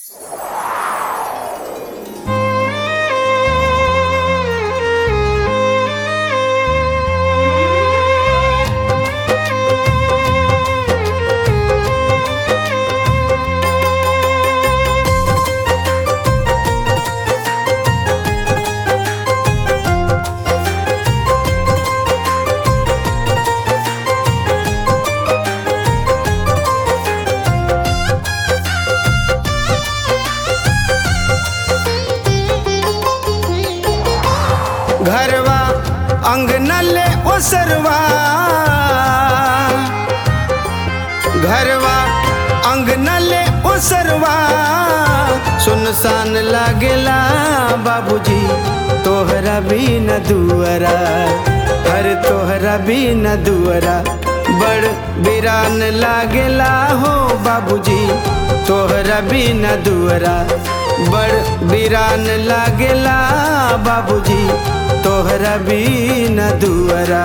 घरवा अंगनले ओसरवा, घरवा अंगनले ओसरवा, सुनसान लागेला बाबूजी तोहरा भी न दुअरा, हर तोहरा भी न दुअरा, बड़ बिरान लागेला हो बाबूजी तोहरा भी न दुअरा, बड़ बिरान लागेला बाबूजी तोहरा भी न दुअरा।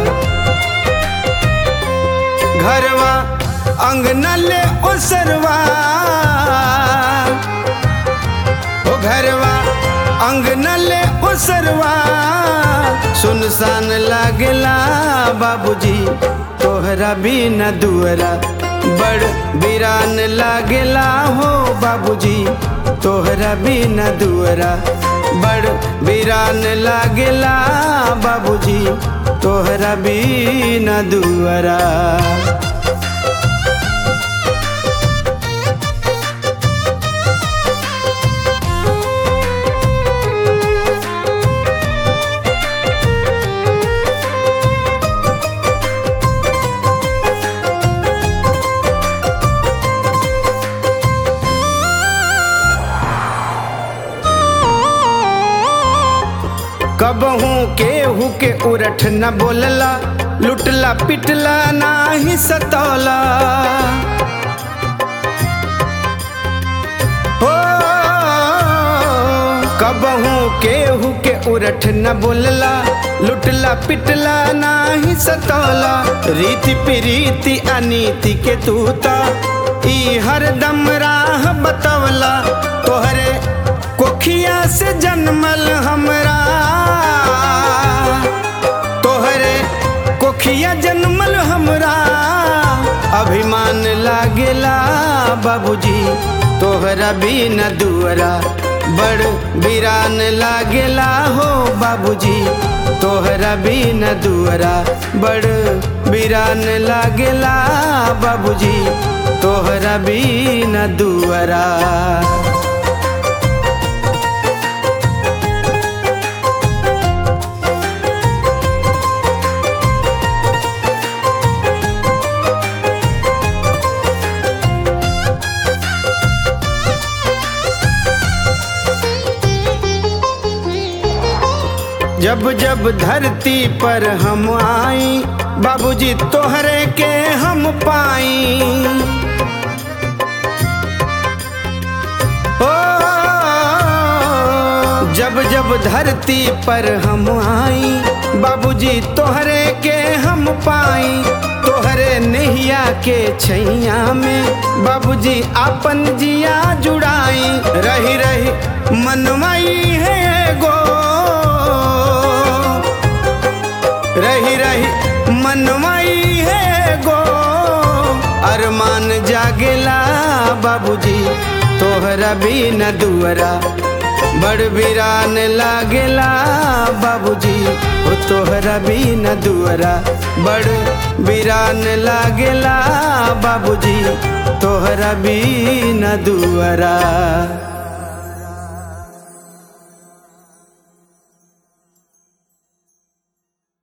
घरवा अंगनले ओसरवा, ओ घरवा अंगनले ओसरवा, सुनसान लागेला बाबूजी तोहरा भी न दुअरा, बड़ बिरान लागेला हो बाबूजी तोहरा भी न दुअरा, बड़ बिरान लागेला बाबूजी तोहरा भी न दुअरा। कबहू केहू के उरठ न बोलला, लुटला पिटला नाही सतौला, हो कबहू केहू के उरठ न बोलला, लुटला पिटला नाही सतौला, रीति प्रीति अनीति के तूता ई हरदम राह बतवला, तोहरे कोखिया से जन्मल हमरा, तोहरे कोखिया जन्मल हमरा, अभिमान लागेला बाबूजी तोहरा भी न दुअरा, बड़ बिरान लागेला हो बाबूजी तोहरा भी न दुअरा, बड़ बिरान लागेला बाबूजी तोहरा भी न दुअरा। जब जब धरती पर हम आई बाबूजी तोहरे के हम पाई, ओ जब जब धरती पर हम आई बाबूजी तोहरे के हम पाई, तोहरे नैया के छैया में बाबूजी अपन जिया जुड़ाई, रही रही मनवाई है गो, रही रही मनवाई है गो, अरमान जागेला बाबूजी तोहरा भी न दुअरा, बड़ बिरान लागेला बाबूजी ओ तोहरा भी न दुअरा, बड़ बिरान लागेला बाबूजी तोहरा भी न दुअरा।